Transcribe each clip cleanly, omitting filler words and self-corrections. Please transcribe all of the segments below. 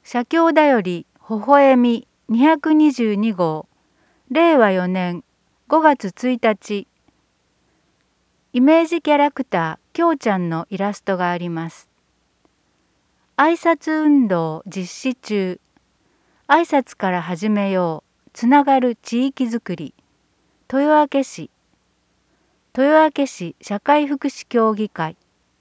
社協だより微笑み222号令和4年5月1日イメージキャラクターきょうちゃんのイラストがあります。挨拶運動実施中。挨拶から始めよう。つながる地域づくり。豊明市社会福祉協議会。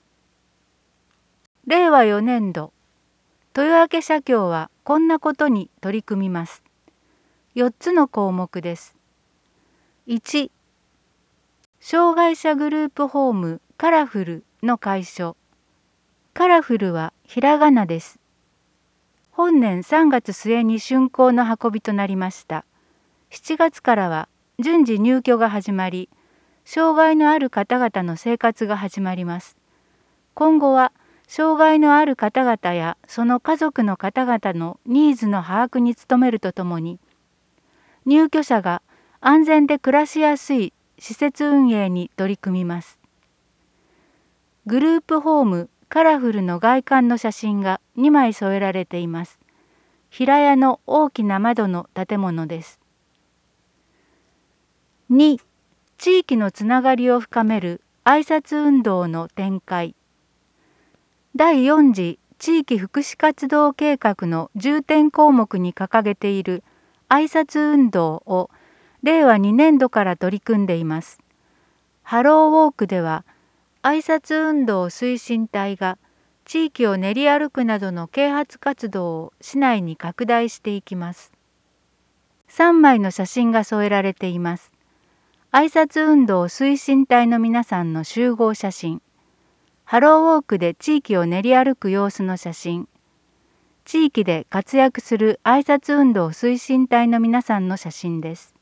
令和4年度豊明社協はこんなことに取り組みます。4つの項目です。1、障害者グループホームカラフルの解消。カラフルはひらがなです。本年3月末に竣工の運びとなりました。7月からは順次入居が始まり、障害のある方々の生活が始まります。今後は障害のある方々やその家族の方々のニーズの把握に努めるとともに、入居者が安全で暮らしやすい施設運営に取り組みます。グループホームカラフルの外観の写真が2枚添えられています。平屋の大きな窓の建物です。2、地域のつながりを深める挨拶運動の展開。第4次地域福祉活動計画の重点項目に掲げている挨拶運動を令和2年度から取り組んでいます。ハローウォークでは挨拶運動推進隊が地域を練り歩くなどの啓発活動を市内に拡大していきます。3枚の写真が添えられています。挨拶運動推進隊の皆さんの集合写真。ハローウォークで地域を練り歩く様子の写真。地域で活躍する挨拶運動推進隊の皆さんの写真です。